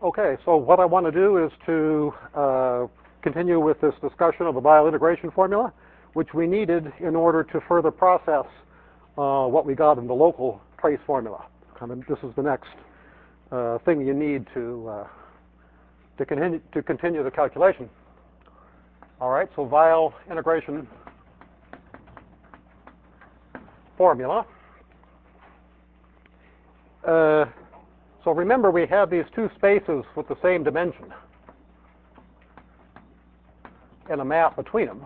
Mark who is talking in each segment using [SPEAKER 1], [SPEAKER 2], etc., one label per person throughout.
[SPEAKER 1] Okay, so what I want to do is to continue with this discussion of the Weyl integration formula, which we needed in order to further process what we got in the local trace formula. This is the next thing you need to continue the calculation. All right, so Weyl integration formula. So remember, we have these two spaces with the same dimension and a map between them.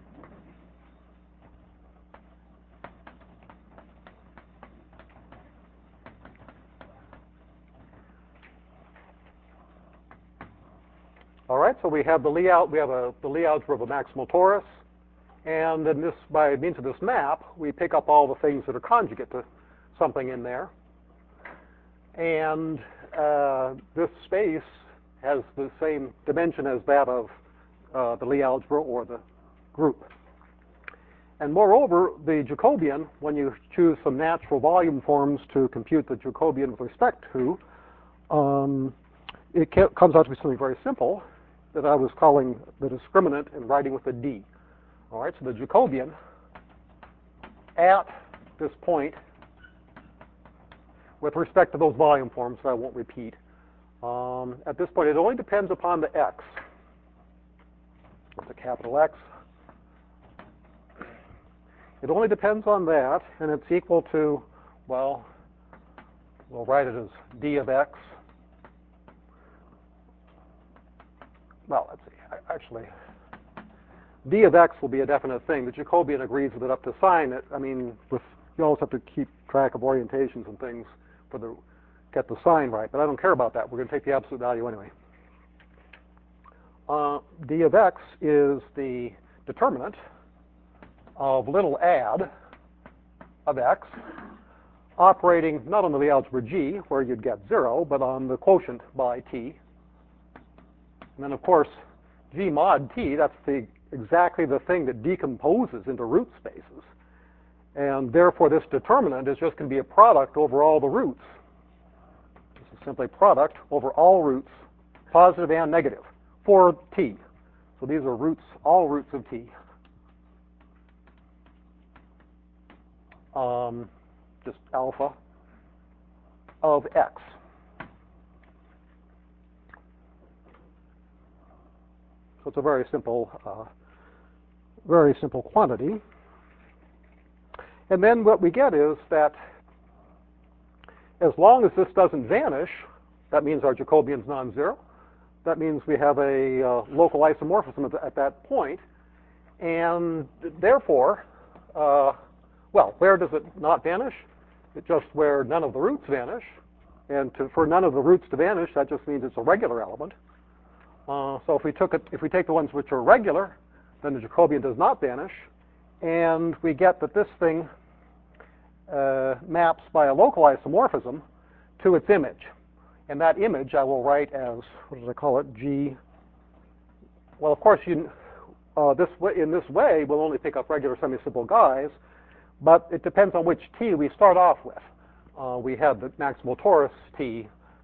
[SPEAKER 1] All right, so we have the Lie algebra of a maximal torus, and then this, by means of this map, we pick up all the things that are conjugate to something in there. And this space has the same dimension as that of the Lie algebra or the group. And moreover, the Jacobian, when you choose some natural volume forms to compute the Jacobian with respect to, it comes out to be something very simple that I was calling the discriminant and writing with a D. All right, so the Jacobian at this point with respect to those volume forms that I won't repeat. At this point, it only depends upon the x. It's a capital X. It only depends on that, and it's equal to, well, we'll write it as d of x. Well, let's see. Actually, d of x will be a definite thing. The Jacobian agrees with it up to sign it. I mean, you always have to keep track of orientations and things get the sign right, but I don't care about that. We're going to take the absolute value anyway. D of x is the determinant of little add of x, operating not on the Lie algebra G, where you'd get 0, but on the quotient by t. And then, of course, G mod t, that's exactly the thing that decomposes into root spaces. And therefore, this determinant is just going to be a product over all the roots. This is simply product over all roots, positive and negative, for t. So these are roots, all roots of t. Just alpha of x. So it's a very simple quantity. And then what we get is that as long as this doesn't vanish, that means our Jacobian's non-zero. That means we have a local isomorphism at that point. And therefore, well, where does it not vanish? It's just where none of the roots vanish. And for none of the roots to vanish, that just means it's a regular element. So if we take the ones which are regular, then the Jacobian does not vanish. And we get that this thing maps by a local isomorphism to its image. And that image I will write as, what do I call it, G. Well, of course, in this way, we'll only pick up regular semisimple guys, but it depends on which T we start off with. We have the maximal torus T.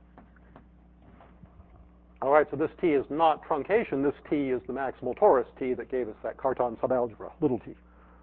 [SPEAKER 1] All right, so this T is not truncation. This T is the maximal torus T that gave us that Cartan subalgebra, little t.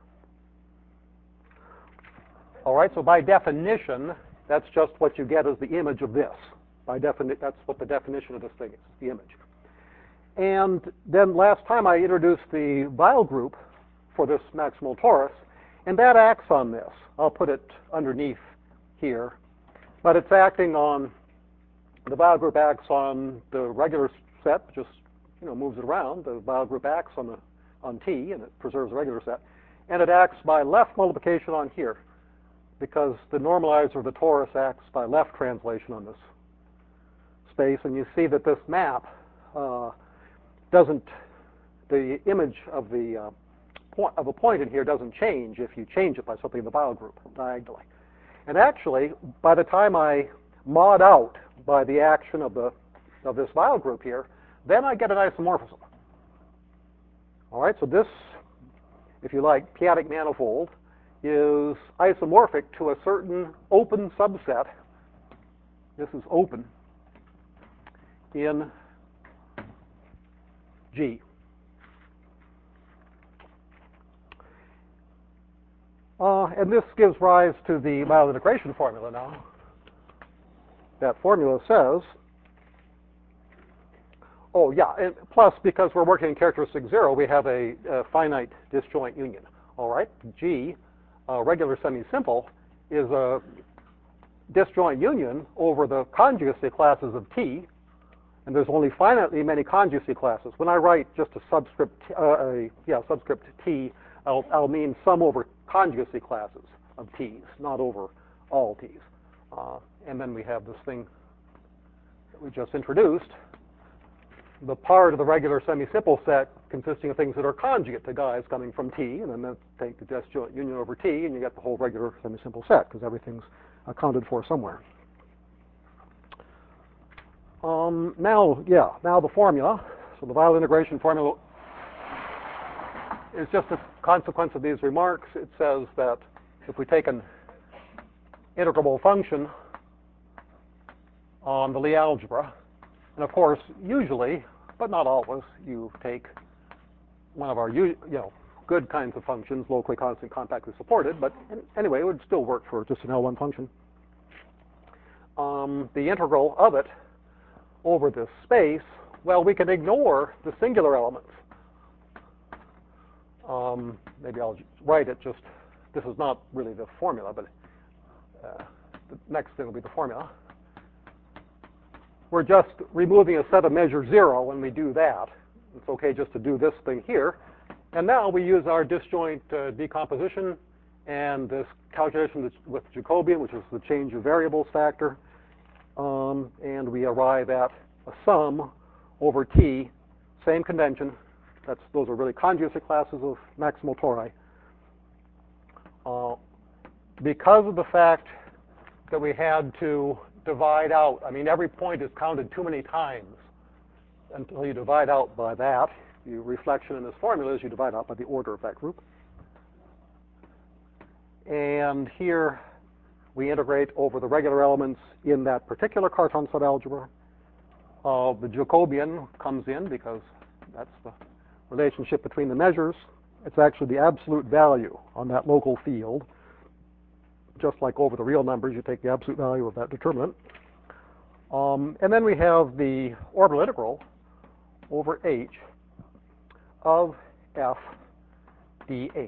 [SPEAKER 1] All right, so by definition, that's just what you get as the image of this. That's what the definition of this thing is, the image. And then last time I introduced the Weyl group for this maximal torus, and that acts on this. I'll put it underneath here. But it's acting on, the Weyl group acts on the regular set, just moves it around. The Weyl group acts on T, and it preserves the regular set. And it acts by left multiplication on here, because the normalizer of the torus acts by left translation on this space. And you see that this map the image of a point in here doesn't change if you change it by something in the Weyl group diagonally. And actually, by the time I mod out by the action of this Weyl group here, then I get an isomorphism. All right, so this, if you like, p-adic manifold is isomorphic to a certain open subset. This is open. in G. And this gives rise to the Mild integration formula now. That formula says, oh yeah, and plus because we're working in characteristic 0, we have a finite disjoint union. All right, G, regular semi-simple, is a disjoint union over the conjugacy classes of T, and there's only finitely many conjugacy classes. When I write just a subscript, subscript T, I'll mean sum over conjugacy classes of T's, not over all T's. And then we have this thing that we just introduced, the part of the regular semi-simple set consisting of things that are conjugate to guys coming from T, and then take the disjoint union over T, and you get the whole regular semi-simple set, because everything's accounted for somewhere. Now the formula. So the Weyl integration formula is just a consequence of these remarks. It says that if we take an integrable function on the Lie algebra, and of course, usually, but not always, you take one of our good kinds of functions, locally constant, compactly supported, but anyway, it would still work for just an L1 function. The integral of it over this space, well, we can ignore the singular elements. Maybe I'll write it just, this is not really the formula, but the next thing will be the formula. We're just removing a set of measure 0 when we do that. It's okay just to do this thing here. And now we use our disjoint decomposition and this calculation with Jacobian, which is the change of variables factor. And we arrive at a sum over T, same convention. Those are really conjugacy classes of maximal tori. Because of the fact that we had to divide out, I mean, every point is counted too many times until you divide out by that. The reflection in this formula is you divide out by the order of that group. And here we integrate over the regular elements in that particular Cartan subalgebra. The Jacobian comes in because that's the relationship between the measures. It's actually the absolute value on that local field. Just like over the real numbers, you take the absolute value of that determinant. And then we have the orbital integral over H of f dH.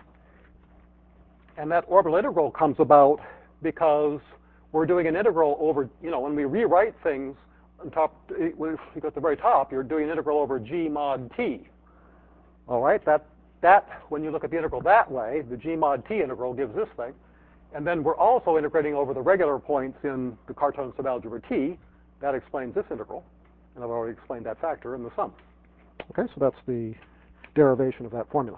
[SPEAKER 1] And that orbital integral comes about because we're doing an integral over, when we rewrite things on top, if you go at the very top, you're doing an integral over G mod T. All right, that when you look at the integral that way, the G mod T integral gives this thing. And then we're also integrating over the regular points in the Cartan subalgebra T. That explains this integral. And I've already explained that factor in the sum. Okay, so that's the derivation of that formula.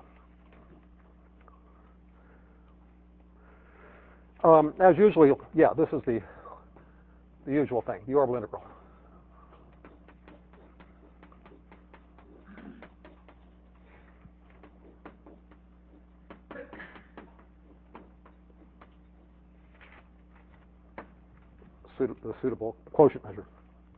[SPEAKER 1] As usually, this is the usual thing, the orbital integral. The suitable quotient measure.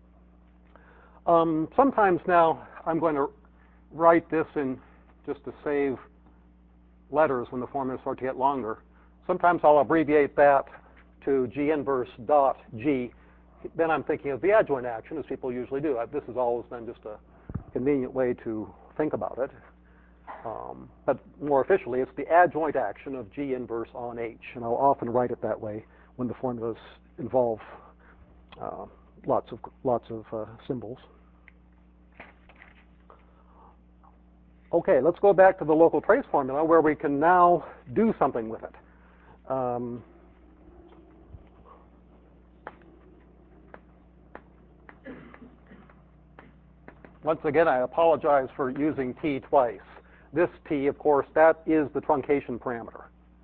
[SPEAKER 1] Sometimes now I'm going to write this in just to save letters when the formulas start to get longer. Sometimes I'll abbreviate that to G inverse dot G. Then I'm thinking of the adjoint action, as people usually do. This has always been just a convenient way to think about it. But more officially, it's the adjoint action of G inverse on H. And I'll often write it that way when the formulas involve lots of symbols. Okay, let's go back to the local trace formula where we can now do something with it. Once again, I apologize for using T twice. This T, of course, that is the truncation parameter.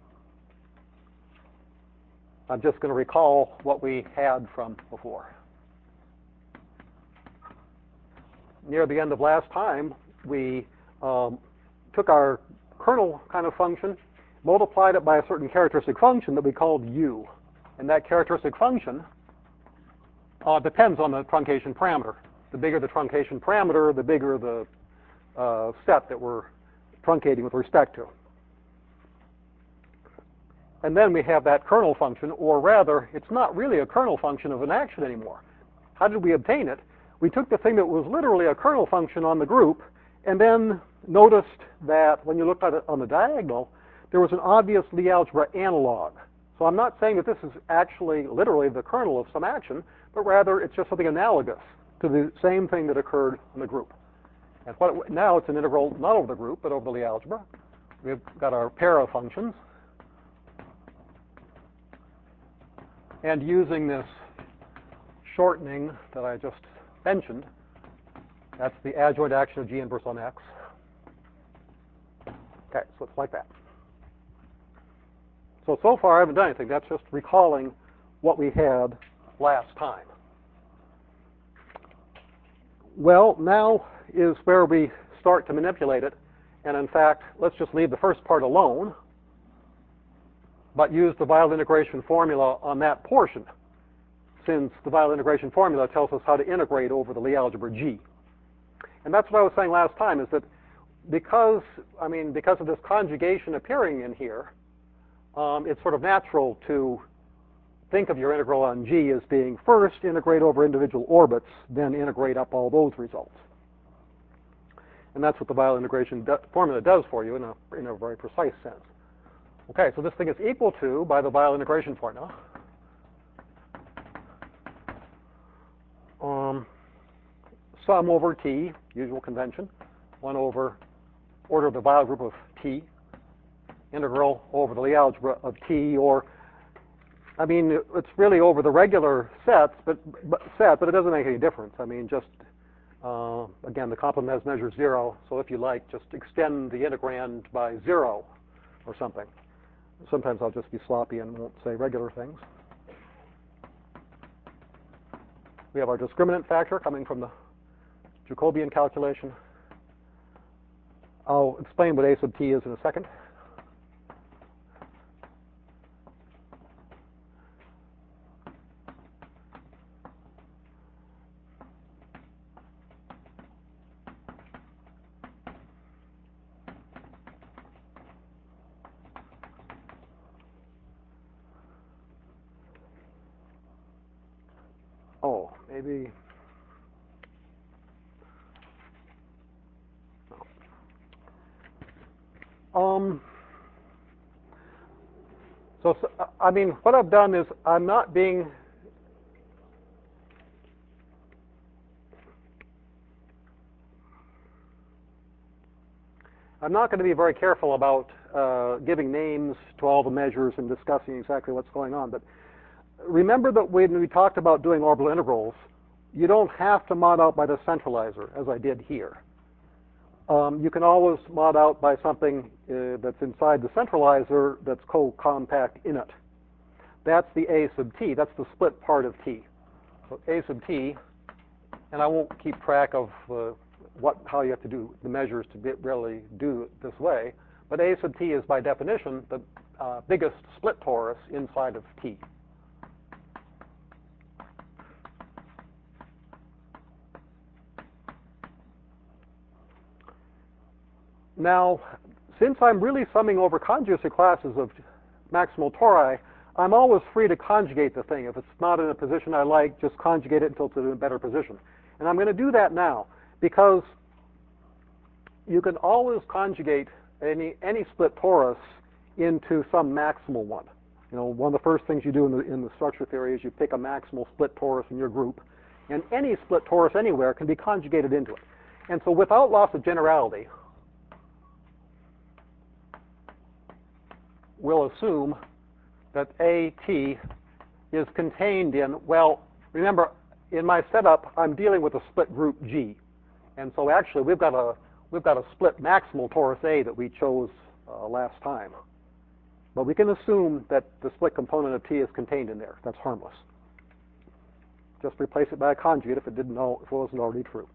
[SPEAKER 1] I'm just going to recall what we had from before. Near the end of last time, we took our kernel kind of function, multiplied it by a certain characteristic function that we called U. And that characteristic function depends on the truncation parameter. the bigger the truncation parameter, the bigger the set that we're truncating with respect to. And then we have that kernel function, or rather, it's not really a kernel function of an action anymore. How did we obtain it? We took the thing that was literally a kernel function on the group, and then noticed that when you looked at it on the diagonal, there was an obvious Lie algebra analog. So I'm not saying that this is actually literally the kernel of some action, but rather it's just something analogous to the same thing that occurred in the group. And now it's an integral not over the group, but over the Lie algebra. We've got our pair of functions. And using this shortening that I just mentioned, that's the adjoint action of G inverse on X. Okay, so it's like that. So far I haven't done anything. That's just recalling what we had last time. Well, now is where we start to manipulate it. And in fact, let's just leave the first part alone, but use the Weyl integration formula on that portion, since the Weyl integration formula tells us how to integrate over the Lie algebra G. And that's what I was saying last time, is that because of this conjugation appearing in here, it's sort of natural to think of your integral on G as being first integrate over individual orbits, then integrate up all those results. And that's what the Weyl integration formula does for you in a very precise sense. Okay, so this thing is equal to, by the Weyl integration formula, sum over T, usual convention, 1 over order of the Weyl group of T, integral over the Lie algebra of T, or, I mean, it's really over the regular sets, but it doesn't make any difference. I mean, just, again, the complement has measure 0, so if you like, just extend the integrand by 0 or something. Sometimes I'll just be sloppy and won't say regular things. We have our discriminant factor coming from the Jacobian calculation. I'll explain what A sub t is in a second. Oh, maybe. So, I mean, what I've done is I'm not going to be very careful about giving names to all the measures and discussing exactly what's going on. But remember that when we talked about doing orbital integrals, you don't have to mod out by the centralizer, as I did here. You can always mod out by something that's inside the centralizer that's co-compact in it. That's the A sub t. That's the split part of t. So A sub t, and I won't keep track of how you have to do the measures to really do it this way, but A sub t is by definition the biggest split torus inside of t. Now, since I'm really summing over conjugacy classes of maximal tori, I'm always free to conjugate the thing. If it's not in a position I like, just conjugate it until it's in a better position. And I'm going to do that now, because you can always conjugate any split torus into some maximal one. You know, one of the first things you do in the structure theory is you pick a maximal split torus in your group, and any split torus anywhere can be conjugated into it. And so without loss of generality, we'll assume that AT is contained in, well, remember, in my setup, I'm dealing with a split group G. And so actually, we've got a split maximal torus A that we chose last time. But we can assume that the split component of T is contained in there. That's harmless. Just replace it by a conjugate if it wasn't already true.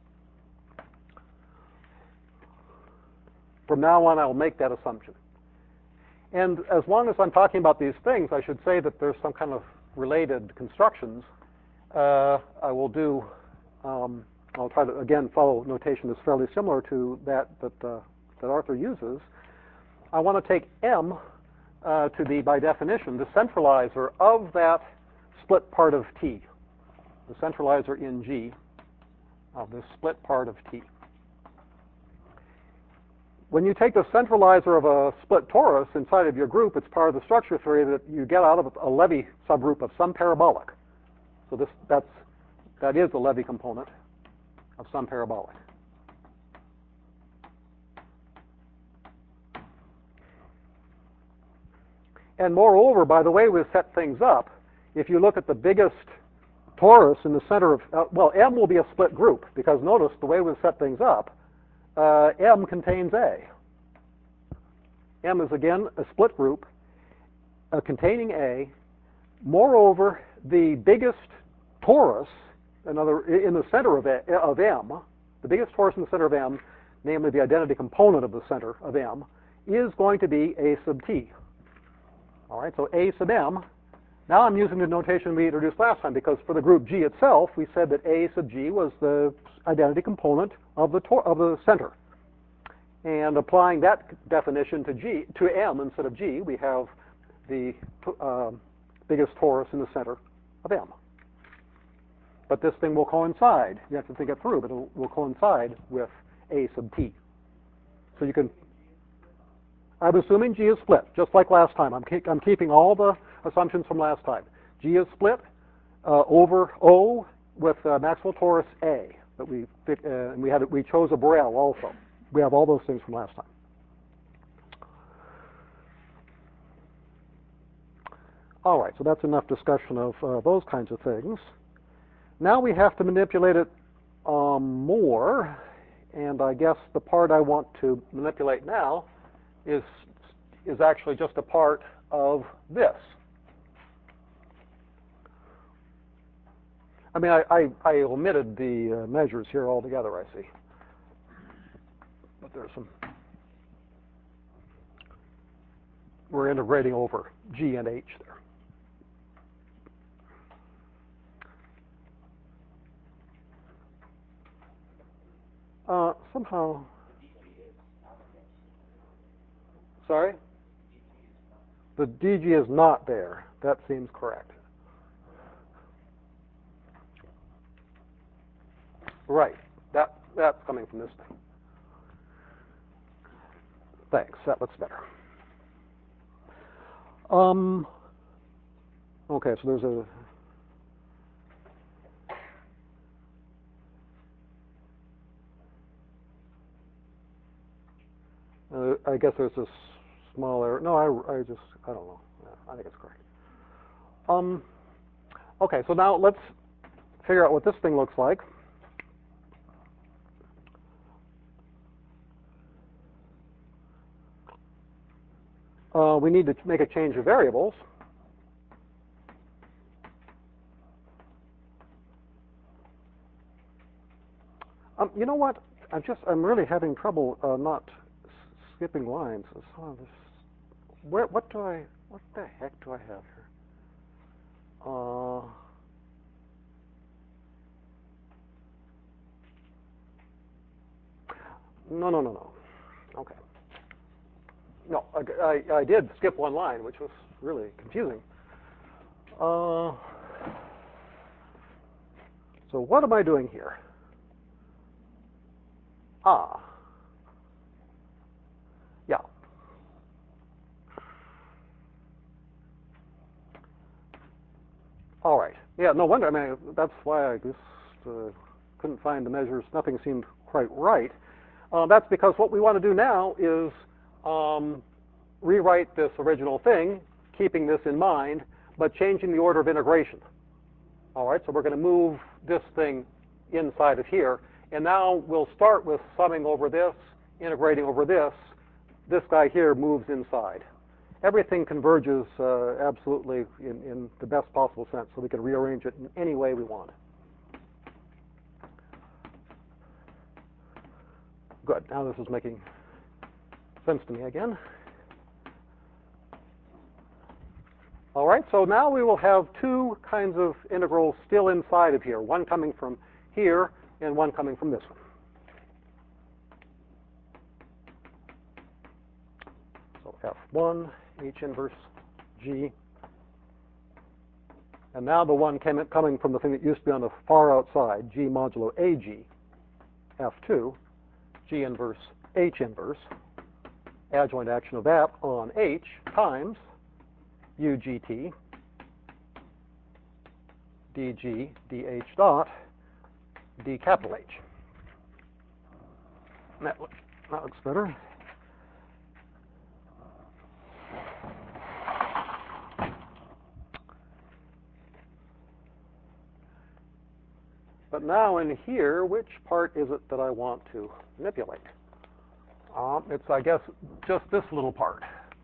[SPEAKER 1] From now on, I'll make that assumption. And as long as I'm talking about these things, I should say that there's some kind of related constructions. I will do I'll try to, again, follow notation that's fairly similar to that Arthur uses. I want to take M to be, by definition, the centralizer of that split part of T, the centralizer in G of this split part of T. When you take the centralizer of a split torus inside of your group, it's part of the structure theory that you get out of a Levy subgroup of some parabolic. So that is the Levy component of some parabolic. And moreover, by the way we set things up, if you look at the biggest torus in the center of, well, M will be a split group, because notice the way we've set things up, M contains A. M is, again, a split group containing A. Moreover, the biggest torus, in the center of M, the biggest torus in the center of M, namely the identity component of the center of M, is going to be A sub T. All right, so A sub M. Now I'm using the notation we introduced last time, because for the group G itself, we said that A sub G was the identity component of the center. And applying that definition to M instead of G, we have the biggest torus in the center of M. But this thing will coincide. You have to think it through, but it will coincide with A sub T. So you can. I'm assuming G is split, just like last time. I'm keeping all the assumptions from last time. G is split over O with Maxwell torus A. That we chose a Borel also. We have all those things from last time. All right, so that's enough discussion of those kinds of things. Now we have to manipulate it more, and I guess the part I want to manipulate now is actually just a part of this. I mean, I omitted the measures here altogether, I see. But there's some. We're integrating over G and H there. Somehow. Sorry? The DG is not there. That seems correct. Right. That's coming from this thing. Thanks. That looks better. Okay, so there's a. I guess there's a small error. No, I don't know. I think it's correct. Okay, so now let's figure out what this thing looks like. We need to make a change of variables. You know what? I'm really having trouble not skipping lines. What the heck do I have here? No. Okay. No, I did skip one line, which was really confusing. So what am I doing here? Yeah. All right. Yeah, no wonder. I mean, that's why I just couldn't find the measures. Nothing seemed quite right. That's because what we want to do now is rewrite this original thing, keeping this in mind, but changing the order of integration. All right, so we're going to move this thing inside of here. And now we'll start with summing over this, integrating over this. This guy here moves inside. Everything converges absolutely in the best possible sense, so we can rearrange it in any way we want. Good. Now this is making sense to me again. All right, so now we will have two kinds of integrals still inside of here, one coming from here and one coming from this one. So F1, H inverse G. And now the one coming from the thing that used to be on the far outside, G modulo AG, F2, G inverse H inverse, adjoint action of that on H times UGT dG dH dot d capital H. That looks better. But now in here, which part is it that I want to manipulate? It's, I guess, just this little part.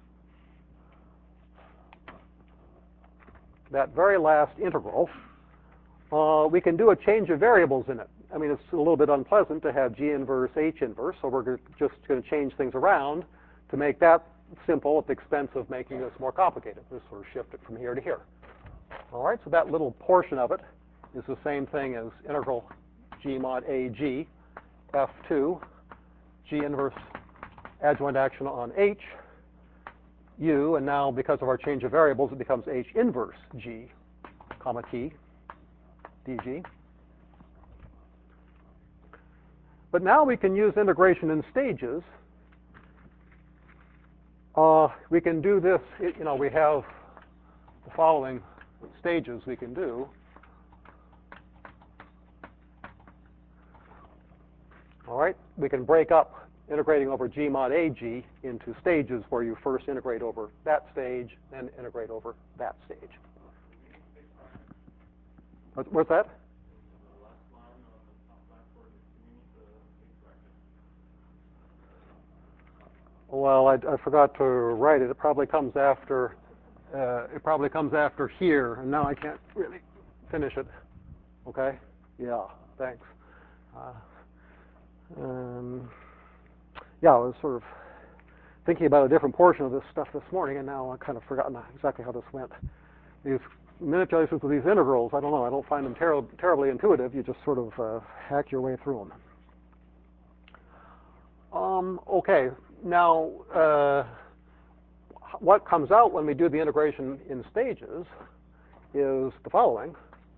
[SPEAKER 1] That very last integral. We can do a change of variables in it. I mean, it's a little bit unpleasant to have G inverse H inverse, so we're just going to change things around to make that simple at the expense of making this more complicated. Just sort of shift it from here to here. All right, so that little portion of it is the same thing as integral G mod AG, F2, G inverse adjoint action on H, U, and now because of our change of variables, it becomes H inverse G, comma T, dG. But now we can use integration in stages. We can do this, we have the following stages we can do. All right, we can break up integrating over G mod AG into stages where you first integrate over that stage, then integrate over that stage. What's that? Well, I forgot to write it. It probably comes after. Here, and now I can't really finish it. Okay? Yeah. Thanks. Yeah, I was sort of thinking about a different portion of this stuff this morning, and now I've kind of forgotten exactly how this went. These manipulations of these integrals, I don't know. I don't find them terribly intuitive. You just sort of hack your way through them. Okay. Now, what comes out when we do the integration in stages is the following.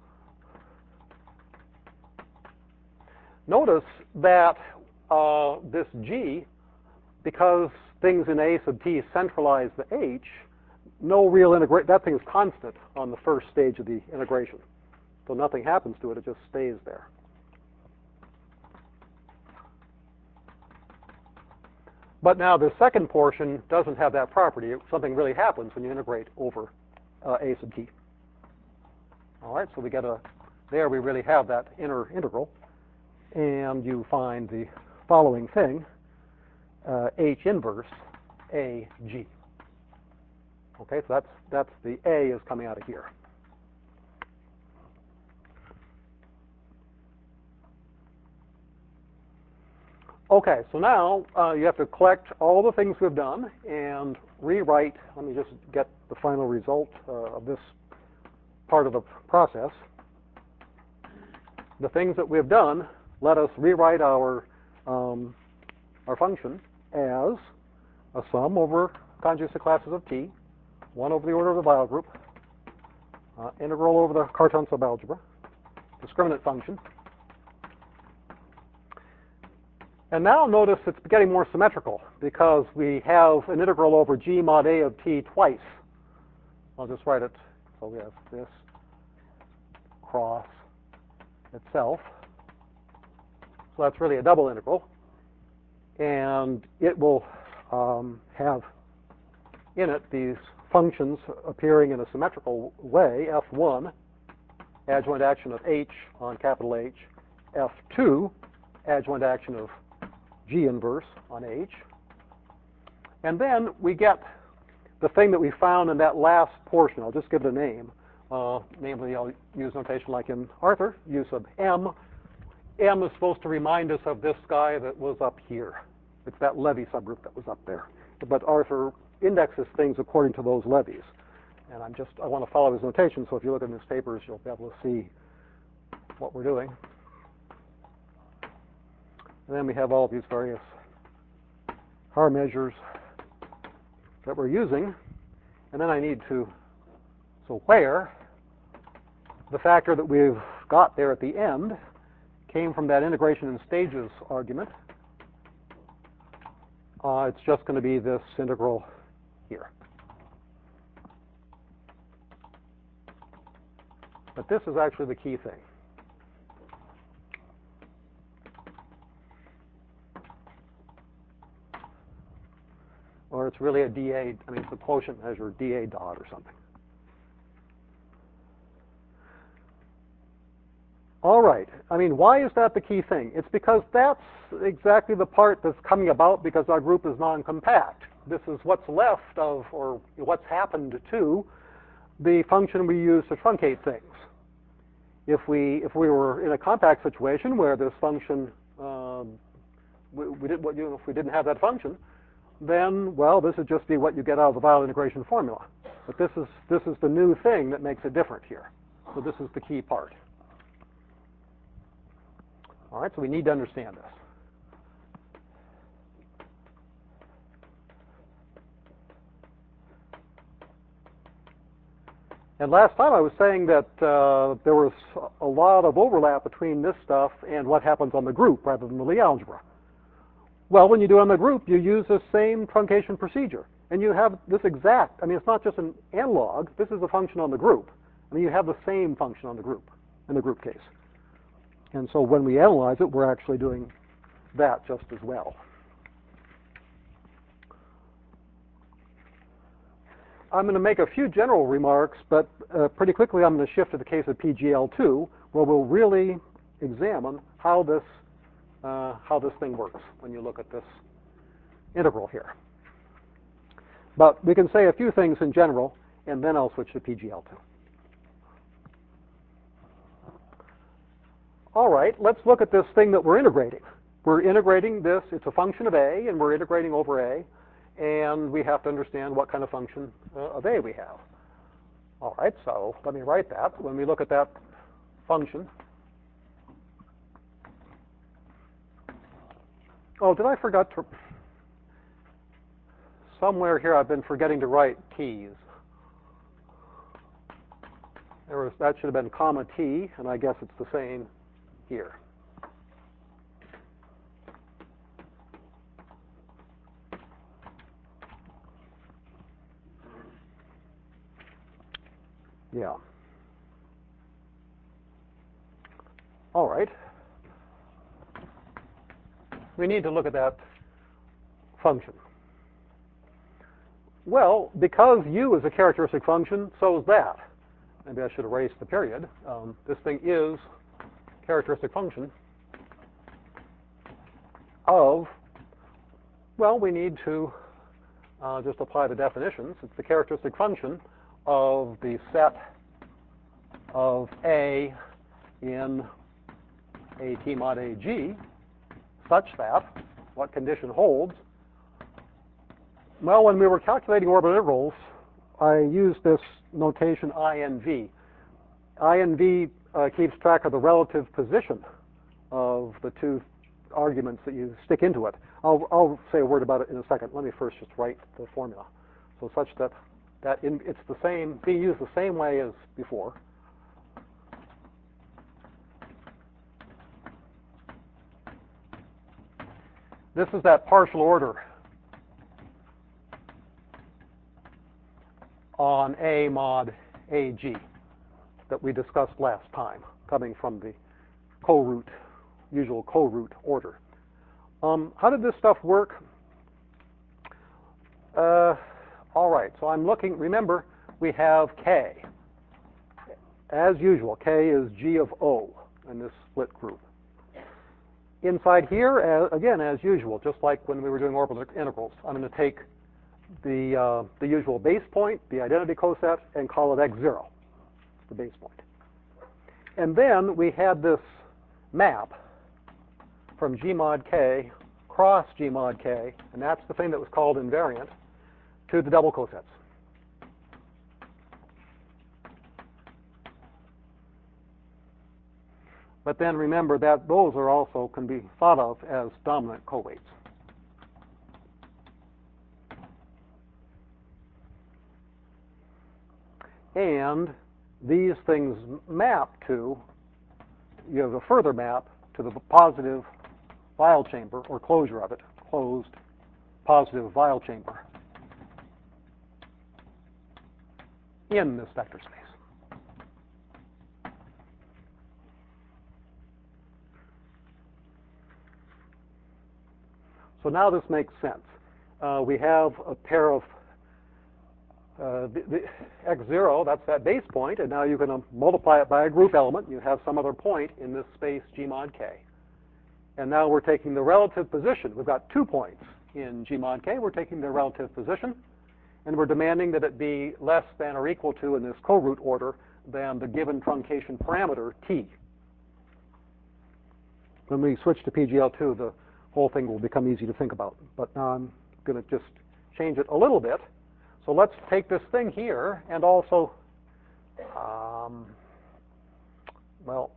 [SPEAKER 1] Notice that this G, because things in A sub t centralize the H, no real integration. That thing is constant on the first stage of the integration. So nothing happens to it. It just stays there. But now the second portion doesn't have that property. Something really happens when you integrate over A sub t. All right, so we get there we really have that inner integral. And you find the following thing, H inverse AG. Okay, so that's the A is coming out of here. Okay, so now you have to collect all the things we've done and rewrite. Let me just get the final result of this part of the process. The things that we've done, let us rewrite our function as a sum over conjugate classes of t, 1 over the order of the Weyl group, integral over the Cartan subalgebra, discriminant function. And now notice it's getting more symmetrical because we have an integral over G mod A of t twice. I'll just write it. So we have this cross itself. So that's really a double integral. And it will have in it these functions appearing in a symmetrical way. F1, adjoint action of H on capital H. F2, adjoint action of G inverse on H. And then we get the thing that we found in that last portion. I'll just give it a name. Namely, I'll use notation like in Arthur, use of M. M is supposed to remind us of this guy that was up here. It's that Levy subgroup that was up there. But Arthur indexes things according to those levies. And I want to follow his notation, so if you look at his papers, you'll be able to see what we're doing. And then we have all these various Haar measures that we're using. And then I need to, so where the factor that we've got there at the end came from that integration in stages argument, it's just going to be this integral here. But this is actually the key thing. Or it's really a dA, I mean, it's a quotient measure, dA dot or something. All right. I mean, why is that the key thing? It's because that's exactly the part that's coming about because our group is non-compact. This is what's left of, or what's happened to, the function we use to truncate things. If we were in a compact situation where this function, if we didn't have that function, then, well, this would just be what you get out of the Weyl integration formula. But this is the new thing that makes it different here. So this is the key part. All right, so we need to understand this. And last time I was saying that there was a lot of overlap between this stuff and what happens on the group rather than the Lie algebra. Well, when you do it on the group, you use the same truncation procedure. And you have this exact, I mean, it's not just an analog. This is a function on the group. I mean, you have the same function on the group, in the group case. And so when we analyze it, we're actually doing that just as well. I'm going to make a few general remarks, but pretty quickly I'm going to shift to the case of PGL2, where we'll really examine how this thing works when you look at this integral here. But we can say a few things in general, and then I'll switch to PGL2. All right, let's look at this thing that we're integrating. We're integrating this, it's a function of A, and we're integrating over A, and we have to understand what kind of function of A we have. All right, so let me write that. When we look at that function, oh, did I forget to, somewhere here I've been forgetting to write t's. That should have been comma t, and I guess it's the same here. Yeah. All right. We need to look at that function. Well, because u is a characteristic function, so is that. Maybe I should erase the period. This thing is characteristic function of, well, we need to just apply the definitions. It's the characteristic function of the set of A in A T mod AG such that, what condition holds? Well, when we were calculating orbital integrals, I used this notation INV. INV keeps track of the relative position of the two arguments that you stick into it. I'll say a word about it in a second. Let me first just write the formula. So such that it's the same, being used the same way as before. This is that partial order on A mod AG that we discussed last time, coming from the usual co-root order. How did this stuff work? All right, so I'm looking, remember, we have K. As usual, K is G of O in this split group. Inside here, again, as usual, just like when we were doing orbital integrals, I'm going to take the usual base point, the identity coset, and call it x0, the base point. And then we had this map from G mod K cross G mod K, and that's the thing that was called invariant, to the double cosets. But then remember that those are also can be thought of as dominant coweights. And these things map to, you have a further map to the positive Weyl chamber, or closure of it, closed positive Weyl chamber in this vector space. So now this makes sense. We have a pair of the x0, that's that base point, and now you're going to multiply it by a group element. You have some other point in this space G mod k. And now we're taking the relative position. We've got 2 points in G mod k. We're taking their relative position, and we're demanding that it be less than or equal to, in this co-root order, than the given truncation parameter t. When we switch to PGL2, the whole thing will become easy to think about. But now I'm going to just change it a little bit. So let's take this thing here and also, well,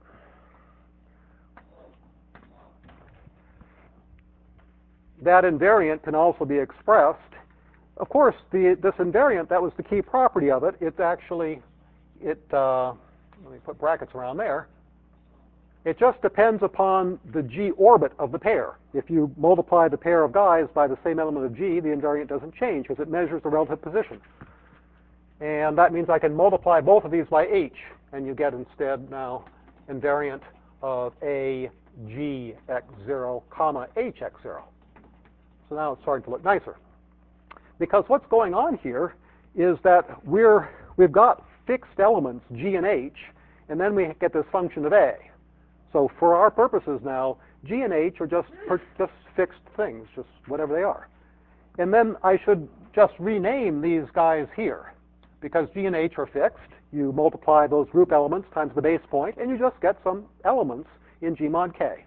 [SPEAKER 1] that invariant can also be expressed. Of course, this invariant, that was the key property of it. It's actually, let me put brackets around there. It just depends upon the G orbit of the pair. If you multiply the pair of guys by the same element of G, the invariant doesn't change because it measures the relative position. And that means I can multiply both of these by H, and you get instead now invariant of A, G, X0, comma, H, X0. So now it's starting to look nicer. Because what's going on here is that we've got fixed elements, G and H, and then we get this function of A. So for our purposes now, G and H are just fixed things, just whatever they are. And then I should just rename these guys here. Because G and H are fixed, you multiply those group elements times the base point, and you just get some elements in G mod k.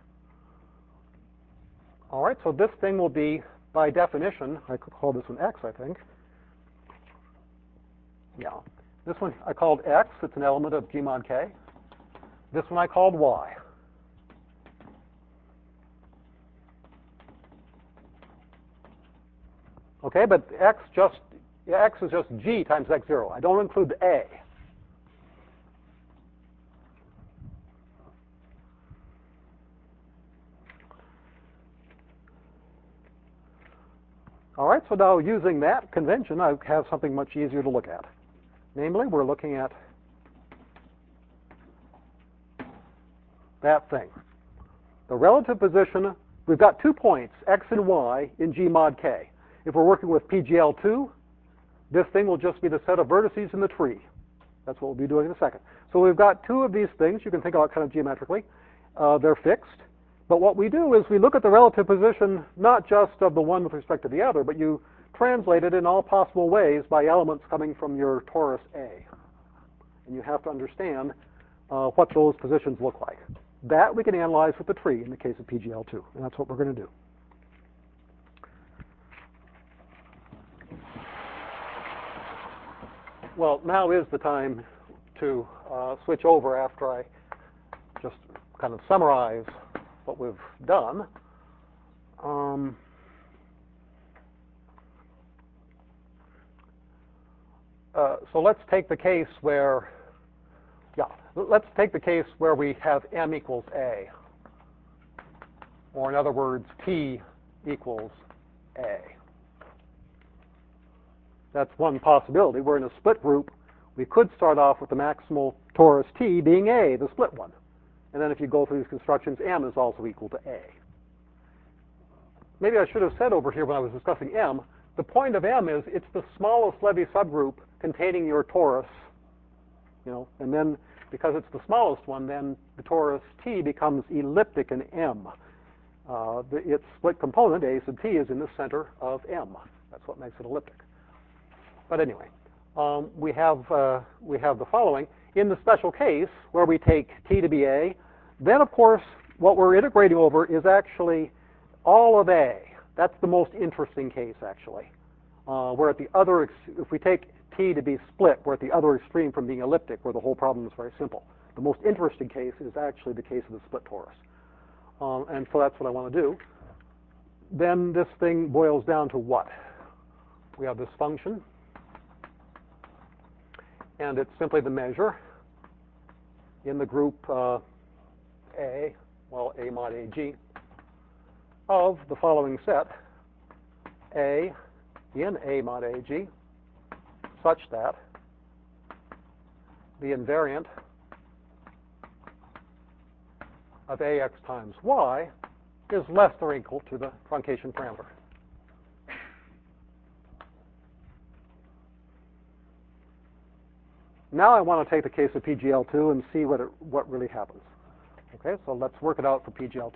[SPEAKER 1] All right, so this thing will be, by definition, I could call this one X, I think. Yeah. This one I called X. It's an element of G mod k. This one I called Y. Okay, but X is just G times X0. I don't include the A. All right, so now using that convention, I have something much easier to look at. Namely, we're looking at that thing. The relative position, we've got 2 points, X and Y, in G mod K. If we're working with PGL2, this thing will just be the set of vertices in the tree. That's what we'll be doing in a second. So we've got 2 of these things. You can think about kind of geometrically. They're fixed. But what we do is we look at the relative position not just of the one with respect to the other, but you translate it in all possible ways by elements coming from your torus A. And you have to understand what those positions look like. That we can analyze with the tree in the case of PGL2, and that's what we're going to do. Well, now is the time to switch over after I just kind of summarize what we've done. So let's take the case where, let's take the case where we have M equals A. Or in other words, T equals A. That's one possibility. We're in a split group. We could start off with the maximal torus T being A, the split one. And then if you go through these constructions, M is also equal to A. Maybe I should have said over here when I was discussing M, the point of M is it's the smallest Levy subgroup containing your torus, and then because it's the smallest one, then the torus T becomes elliptic in M. Its split component, A sub T, is in the center of M. That's what makes it elliptic. But anyway, we have the following. In the special case where we take T to be A, then of course what we're integrating over is actually all of A. That's the most interesting case actually. We're at the other, if we take T to be split, we're at the other extreme from being elliptic, where the whole problem is very simple. the most interesting case is actually the case of the split torus. And so that's what I want to do. Then this thing boils down to what? We have this function, and it's simply the measure in the group A mod AG, of the following set, A in A mod AG, such that the invariant of AX times Y is less than or equal to the truncation parameter. Now I want to take the case of PGL2 and see what really happens. Okay, so let's work it out for PGL2.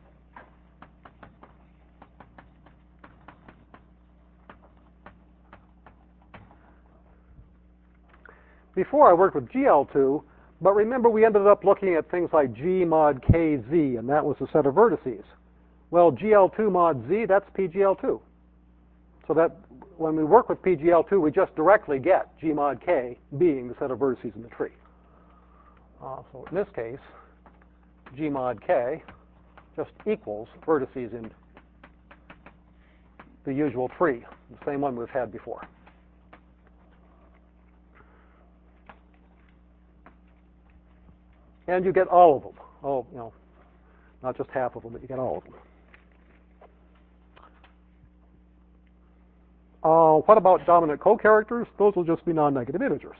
[SPEAKER 1] Before I worked with GL2, but remember we ended up looking at things like G mod KZ, and that was a set of vertices. Well, GL2 mod Z, that's PGL2. So that when we work with PGL2, we just directly get G mod K being the set of vertices in the tree. So in this case, G mod K just equals vertices in the usual tree, the same one we've had before. And you get all of them. Oh, not just half of them, but you get all of them. What about dominant co-characters? Those will just be non-negative integers.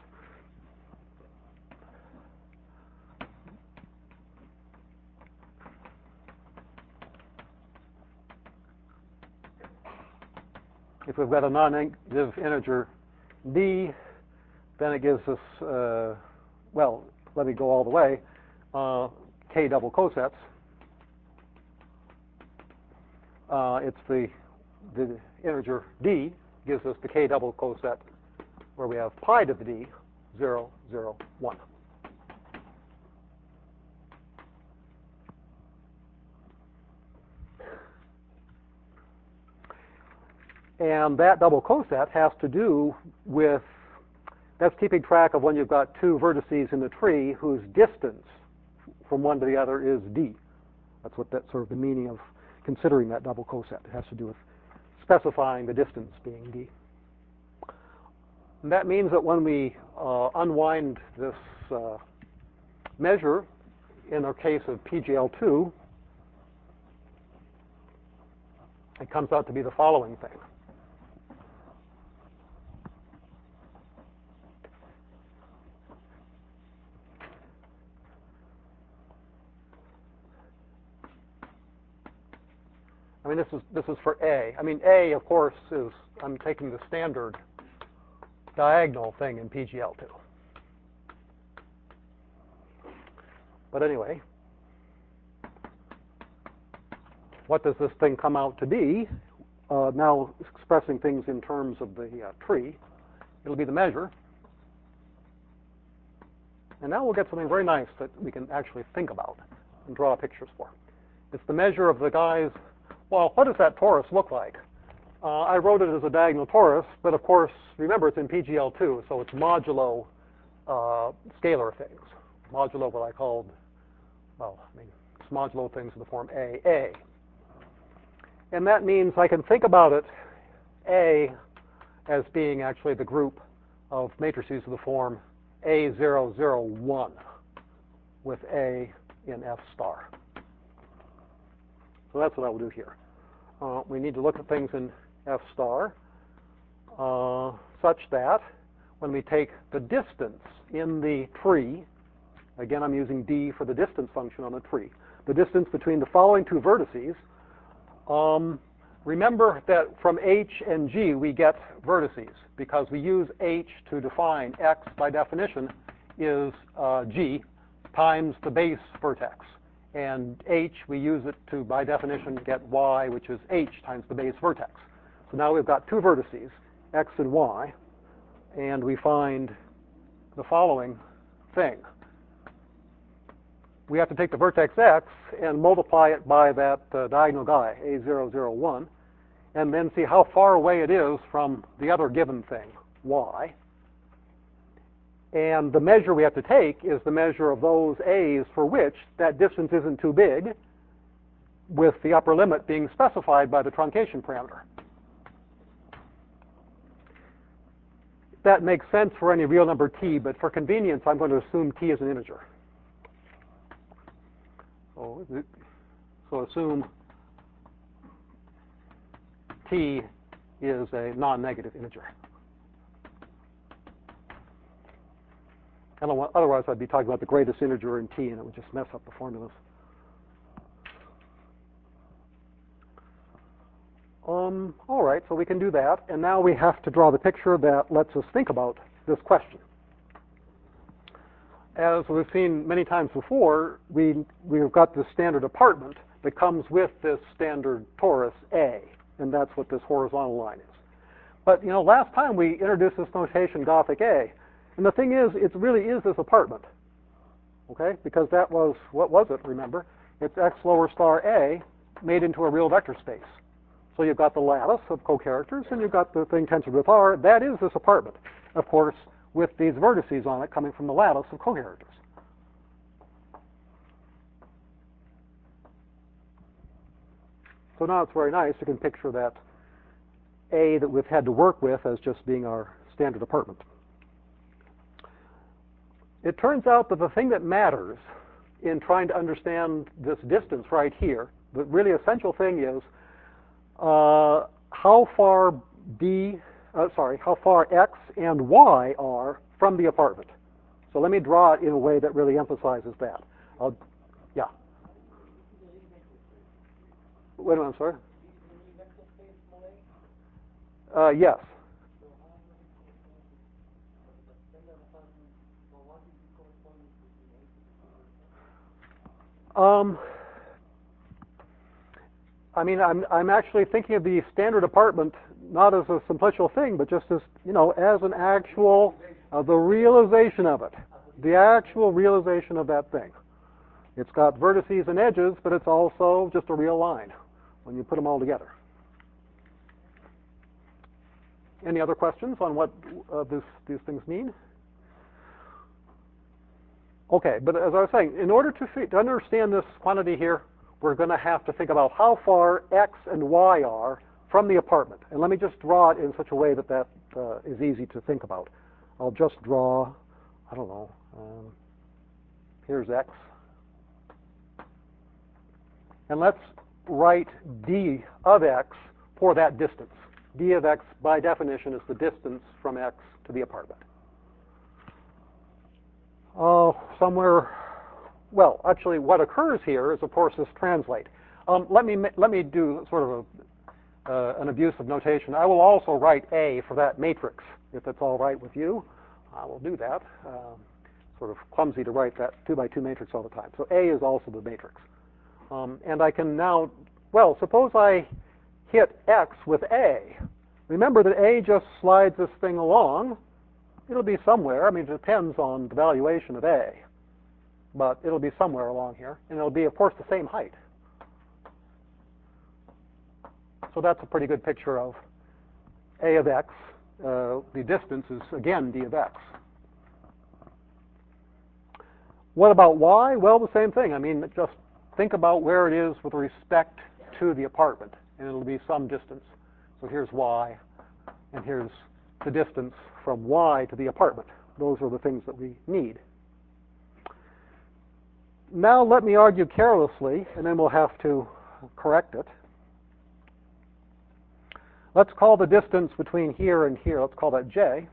[SPEAKER 1] If we've got a non-negative integer d, then it gives us, well, let me go all the way, k double cosets. It's the integer d gives us the k double coset where we have pi to the d, 0, 0, 1. And that double coset has to do with, that's keeping track of when you've got two vertices in the tree whose distance from one to the other is d. That's sort of the meaning of considering that double coset. It has to do with specifying the distance being d. And that means that when we unwind this measure, in our case of PGL2, it comes out to be the following thing. I mean, this is for A. I mean, A, of course, is, I'm taking the standard diagonal thing in PGL2. But anyway, what does this thing come out to be? Now expressing things in terms of the tree, it'll be the measure. And now we'll get something very nice that we can actually think about and draw pictures for. It's the measure of the guys. Well, what does that torus look like? I wrote it as a diagonal torus, but of course, remember it's in PGL2, so it's modulo scalar things. Modulo what I called, well, I mean, it's modulo things in the form AA. And that means I can think about it, A, as being actually the group of matrices of the form A001 with A in F star. So that's what I will do here. We need to look at things in F star such that when we take the distance in the tree, again I'm using D for the distance function on the tree, the distance between the following two vertices, remember that from H and G we get vertices because we use H to define X by definition is G times the base vertex. And H, we use it to, by definition, get Y, which is H times the base vertex. So now we've got two vertices, X and Y, and we find the following thing. We have to take the vertex X and multiply it by that diagonal guy, A001, and then see how far away it is from the other given thing, Y. And the measure we have to take is the measure of those a's for which that distance isn't too big, with the upper limit being specified by the truncation parameter. That makes sense for any real number t, but for convenience, I'm going to assume t is an integer. So assume t is a non-negative integer. Otherwise, I'd be talking about the greatest integer in t, and it would just mess up the formulas. All right, so we can do that. And now we have to draw the picture that lets us think about this question. As we've seen many times before, we've got this standard apartment that comes with this standard torus A, and that's what this horizontal line is. But, last time we introduced this notation Gothic A, and the thing is, it really is this apartment, okay? Because that was, what was it, remember? It's x lower star A made into a real vector space. So you've got the lattice of co-characters, and you've got the thing tensored with R. That is this apartment, of course, with these vertices on it coming from the lattice of co-characters. So now it's very nice. You can picture that A that we've had to work with as just being our standard apartment. It turns out that the thing that matters in trying to understand this distance right here, the really essential thing is how far x and y are from the apartment. So let me draw it in a way that really emphasizes that. Yeah. Wait a minute, I'm sorry. Yes. I mean, I'm actually thinking of the standard apartment not as a simplicial thing, but just as, as an actual, the realization of it, the actual realization of that thing. It's got vertices and edges, but it's also just a real line when you put them all together. Any other questions on what these things mean? Okay, but as I was saying, in order to understand this quantity here, we're going to have to think about how far x and y are from the apartment. And let me just draw it in such a way that is easy to think about. I'll just draw, I don't know, here's x. And let's write d of x for that distance. D of x, by definition, is the distance from x to the apartment. Well, actually, what occurs here is, of course, this translate. Let me do sort of an abuse of notation. I will also write A for that matrix, if it's all right with you. I will do that. Sort of clumsy to write that 2x2 matrix all the time. So A is also the matrix. And I can now, well, suppose I hit X with A. Remember that A just slides this thing along. It'll be somewhere. I mean, it depends on the valuation of A. But it'll be somewhere along here. And it'll be, of course, the same height. So that's a pretty good picture of A of X. The distance is, again, D of X. What about Y? Well, the same thing. I mean, just think about where it is with respect to the apartment. And it'll be some distance. So here's Y. And here's the distance from Y to the apartment. Those are the things that we need. Now let me argue carelessly, and then we'll have to correct it. Let's call the distance between here and here, let's call that J.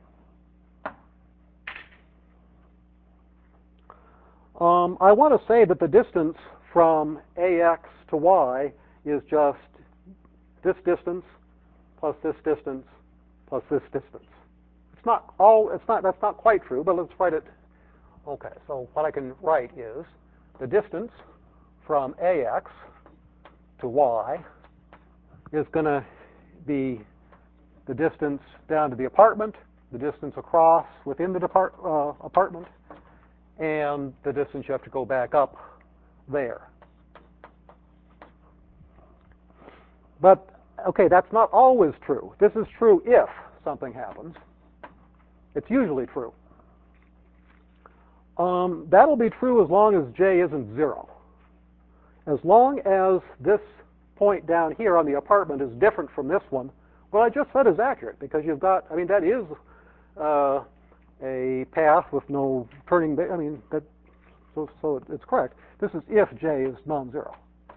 [SPEAKER 1] I want to say that the distance from AX to Y is just this distance plus this distance plus this distance. That's not quite true, but let's write it. Okay, so what I can write is the distance from AX to Y is going to be the distance down to the apartment, the distance across within the apartment, and the distance you have to go back up there. But, okay, that's not always true. This is true if something happens. It's usually true. That'll be true as long as j isn't 0. As long as this point down here on the apartment is different from this one, what I just said is accurate, because you've got, I mean, that is a path with no turning, I mean, that, so it's correct. This is if j is non-zero.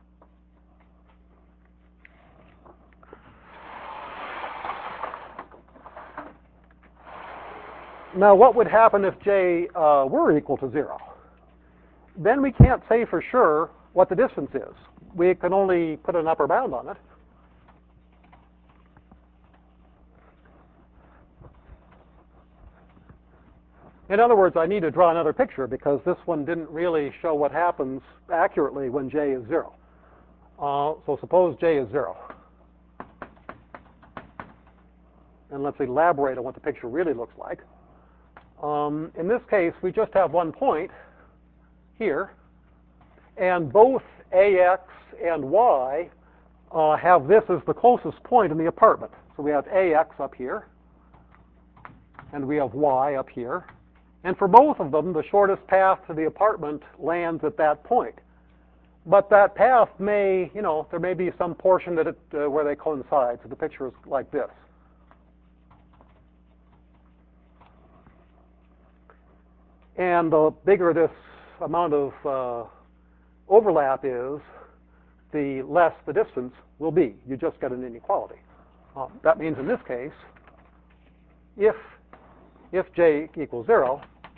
[SPEAKER 1] Now, what would happen if j were equal to 0? Then we can't say for sure what the distance is. We can only put an upper bound on it. In other words, I need to draw another picture because this one didn't really show what happens accurately when j is 0. So suppose j is 0. And let's elaborate on what the picture really looks like. In this case, we just have one point here, and both ax and y have this as the closest point in the apartment. So we have ax up here, and we have y up here. And for both of them, the shortest path to the apartment lands at that point. But that path may, you know, there may be some portion that where they coincide. So the picture is like this. And the bigger this amount of overlap is, the less the distance will be. You just get an inequality. That means in this case, if j equals 0,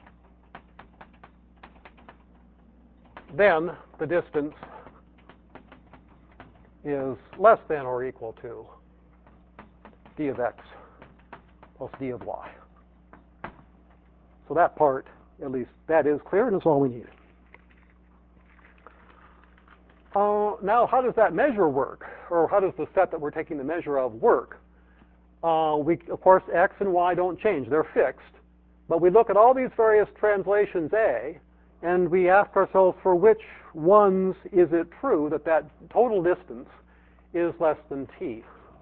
[SPEAKER 1] then the distance is less than or equal to d of x plus d of y. So that part, at least that is clear, and it's all we need. Now, how does that measure work? Or how does the set that we're taking the measure of work? Of course, x and y don't change. They're fixed. But we look at all these various translations A, and we ask ourselves for which ones is it true that that total distance is less than t.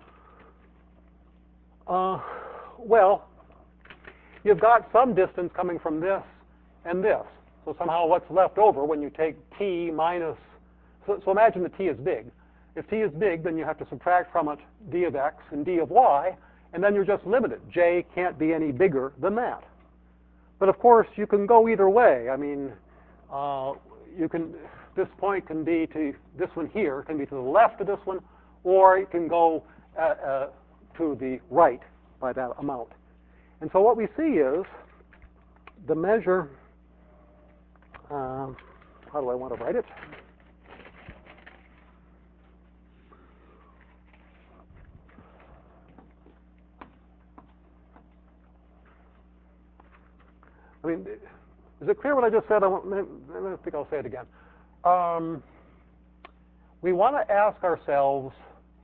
[SPEAKER 1] Well, you've got some distance coming from this and this. So somehow what's left over when you take t minus, so imagine that t is big. If t is big, then you have to subtract from it d of x and d of y, and then you're just limited. J can't be any bigger than that. But of course, you can go either way. I mean, this point can be to, this one here can be to the left of this one, or it can go to the right by that amount. And so what we see is the measure, how do I want to write it? I mean, is it clear what I just said? I think I'll say it again. We want to ask ourselves,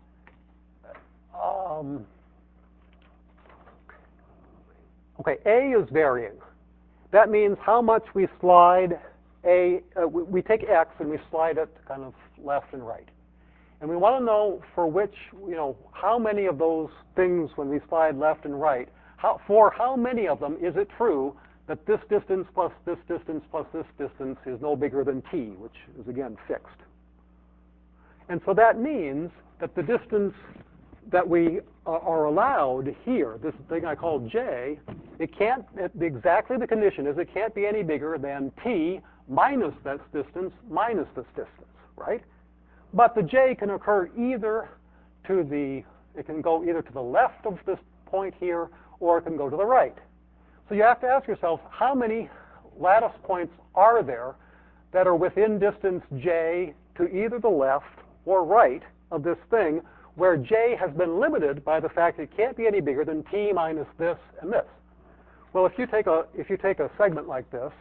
[SPEAKER 1] okay, A is varying. That means how much we slide A, we take X and we slide it kind of left and right. And we want to know for which, you know, how many of those things when we slide left and right, for how many of them is it true that this distance plus this distance plus this distance is no bigger than t, which is, again, fixed. And so that means that the distance that we are allowed here, this thing I call j, it can't, exactly the condition is it can't be any bigger than t minus this distance minus this distance, right? But the j can occur either to the, it can go either to the left of this point here, or it can go to the right. So you have to ask yourself, how many lattice points are there that are within distance j to either the left or right of this thing, where j has been limited by the fact that it can't be any bigger than t minus this and this? Well, if you take a segment like this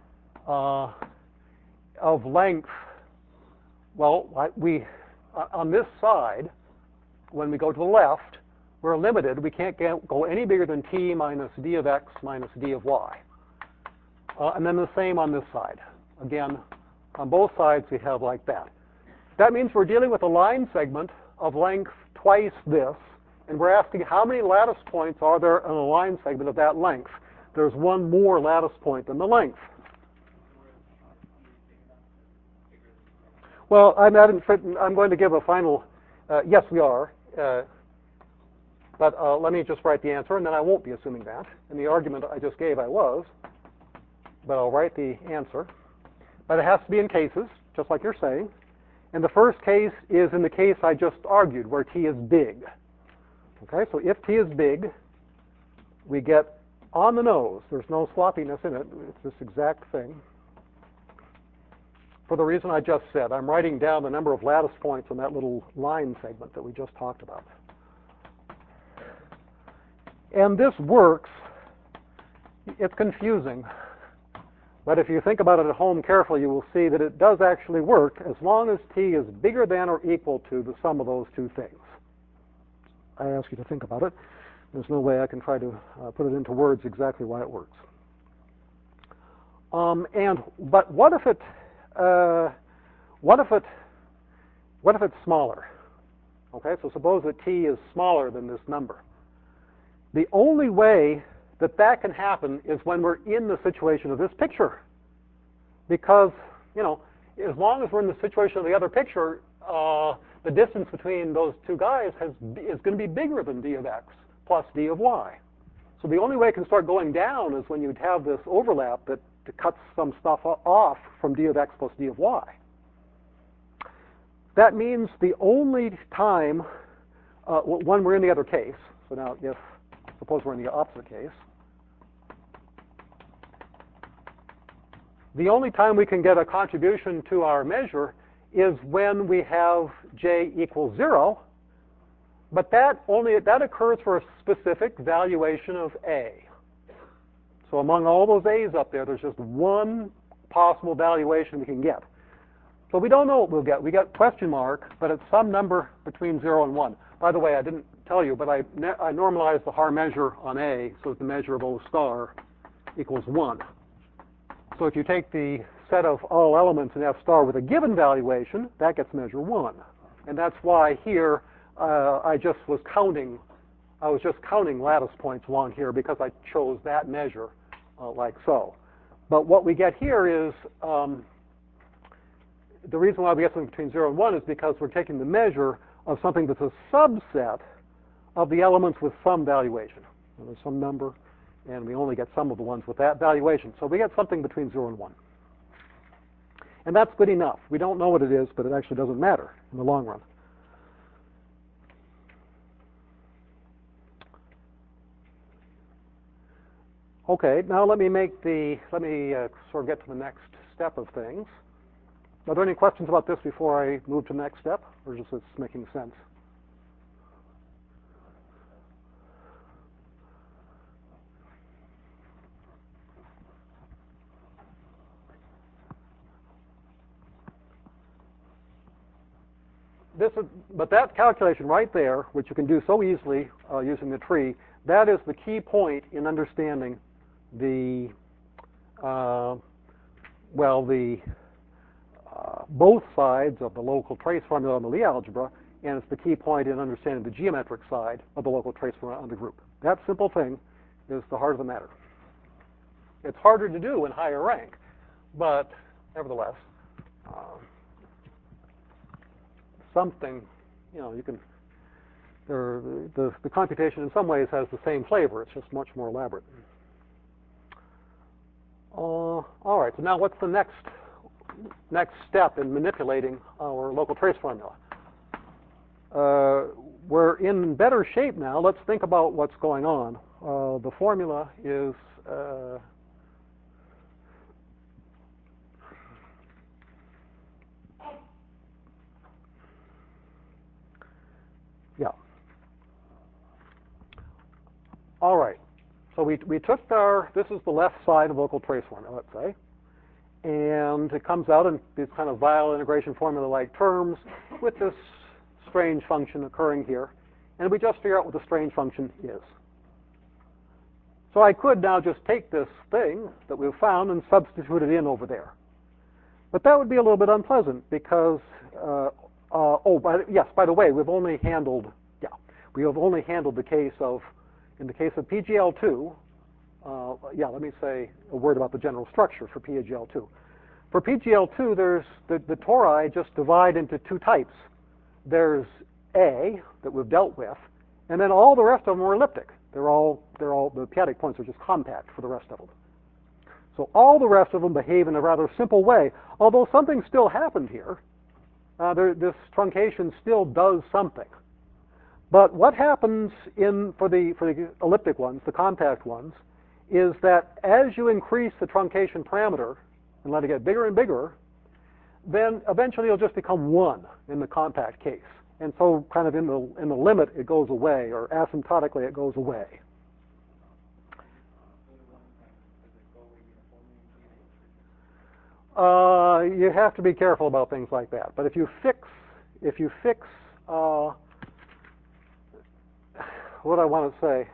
[SPEAKER 1] of length, well, on this side, when we go to the left, we're limited. We can't go any bigger than t minus d of x minus d of y. And then the same on this side. Again, on both sides we have like that. That means we're dealing with a line segment of length twice this, and we're asking how many lattice points are there in a line segment of that length. There's one more lattice point than the length. Well, I'm going to give a final, yes, we are. But let me just write the answer, and then I won't be assuming that. In the argument I just gave, I was. But I'll write the answer. But it has to be in cases, just like you're saying. And the first case is in the case I just argued, where t is big. Okay, so if t is big, we get on the nose. There's no sloppiness in it. It's this exact thing. For the reason I just said, I'm writing down the number of lattice points on that little line segment that we just talked about. And this works. It's confusing. But if you think about it at home carefully, you will see that it does actually work as long as t is bigger than or equal to the sum of those two things. I ask you to think about it. There's no way I can try to put it into words exactly why it works. But what if it's smaller? Okay, so suppose that t is smaller than this number. The only way that that can happen is when we're in the situation of this picture. Because, as long as we're in the situation of the other picture, the distance between those two guys is going to be bigger than d of x plus d of y. So the only way it can start going down is when you'd have this overlap that cuts some stuff off from d of x plus d of y. That means the only time when we're in the other case, so now suppose we're in the opposite case, the only time we can get a contribution to our measure is when we have j equals 0, but that occurs for a specific valuation of a. So among all those a's up there, there's just one possible valuation we can get. So we don't know what we'll get. We get question mark, but it's some number between 0 and 1. By the way, I didn't tell you, but I normalized the Haar measure on a so that the measure of O star equals 1. So if you take the set of all elements in F star with a given valuation, that gets measure 1. And that's why here I was just counting lattice points 1 here because I chose that measure like so. But what we get here is, the reason why we get something between 0 and 1 is because we're taking the measure of something that's a subset of the elements with some valuation. So there's some number, and we only get some of the ones with that valuation. So we get something between 0 and 1. And that's good enough. We don't know what it is, but it actually doesn't matter in the long run. Okay, now let me sort of get to the next step of things. Are there any questions about this before I move to the next step, or is this making sense? But that calculation right there, which you can do so easily using the tree, that is the key point in understanding both sides of the local trace formula on the Lie algebra, and it's the key point in understanding the geometric side of the local trace formula on the group. That simple thing is the heart of the matter. It's harder to do in higher rank, but nevertheless, something, you can. The computation in some ways has the same flavor. It's just much more elaborate. All right. So now, what's the next step in manipulating our local trace formula? We're in better shape now. Let's think about what's going on. The formula is all right. So we took this is the left side of local trace formula, let's say. And it comes out in these kind of Weyl integration formula-like terms with this strange function occurring here. And we just figure out what the strange function is. So I could now just take this thing that we've found and substitute it in over there. But that would be a little bit unpleasant because, by the way, we have only handled the case of, in the case of PGL2, let me say a word about the general structure for PGL2. For PGL2, there's the tori just divide into two types. There's A that we've dealt with, and then all the rest of them are elliptic. They're all the p-adic points are just compact for the rest of them. So all the rest of them behave in a rather simple way, although something still happened here. This truncation still does something. But what happens for the elliptic ones, the compact ones, is that as you increase the truncation parameter and let it get bigger and bigger, then eventually it'll just become 1 in the compact case. And so kind of in the limit it goes away, or asymptotically it goes away. You have to be careful about things like that. But if you fix what I want to say,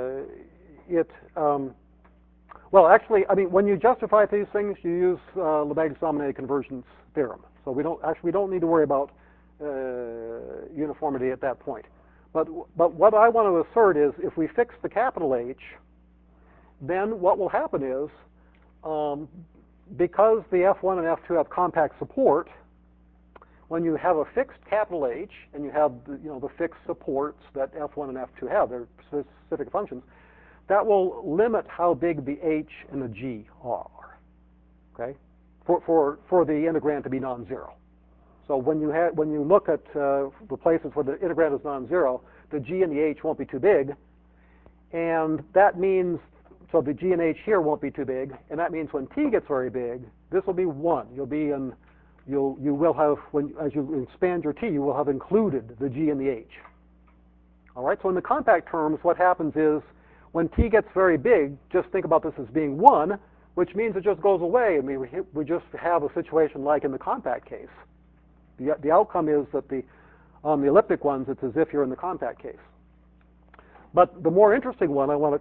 [SPEAKER 1] well, actually, I mean, when you justify these things, you use Lebesgue's dominated convergence theorem. So we don't need to worry about uniformity at that point. But what I want to assert is, if we fix the capital H, then what will happen is, because the F1 and F2 have compact support, when you have a fixed capital H and you have the fixed supports that F1 and F2 have, they're specific functions, that will limit how big the H and the G are. Okay, for the integrand to be non-zero. So when you look at the places where the integrand is non-zero, the G and the H won't be too big, and that means so the G and H here won't be too big, and that means when T gets very big, this will be 1. You will have, as you expand your T, you will have included the G and the H. All right. So in the compact terms, what happens is, when T gets very big, just think about this as being 1, which means it just goes away. I mean, we just have a situation like in the compact case. The outcome is that on the elliptic ones, it's as if you're in the compact case. But the more interesting one, I won't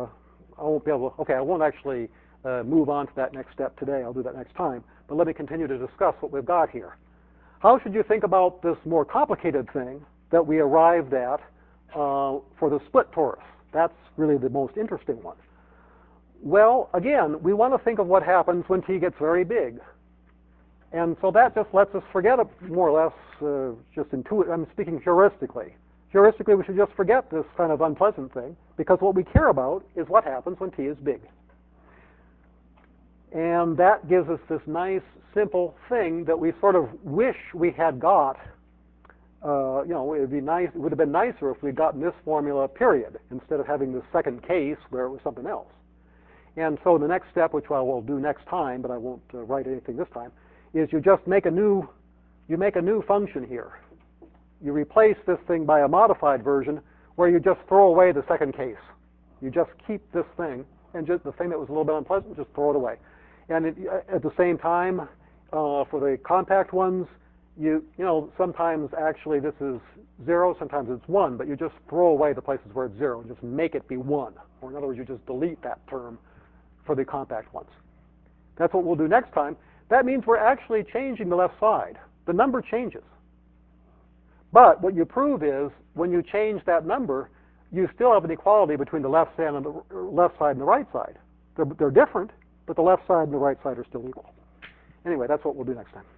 [SPEAKER 1] actually move on to that next step today. I'll do that next time. But let me continue to discuss what we've got here. How should you think about this more complicated thing that we arrived at for the split torus? That's really the most interesting one. Well, again, we want to think of what happens when T gets very big. And so that just lets us forget it more or less, just intuitively. I'm speaking heuristically. Heuristically, we should just forget this kind of unpleasant thing, because what we care about is what happens when T is big. And that gives us this nice, simple thing that we sort of wish we had got. It would have been nicer if we'd gotten this formula, period, instead of having this second case where it was something else. And so the next step, which I will do next time, but I won't write anything this time, is you just make a new function here. You replace this thing by a modified version where you just throw away the second case. You just keep this thing, and just the thing that was a little bit unpleasant, just throw it away. And at the same time, for the compact ones, sometimes actually this is 0, sometimes it's 1, but you just throw away the places where it's 0 and just make it be 1. Or in other words, you just delete that term for the compact ones. That's what we'll do next time. That means we're actually changing the left side. The number changes. But what you prove is, when you change that number, you still have an equality between the left side and the right side. They're different, but the left side and the right side are still equal. Anyway, that's what we'll do next time.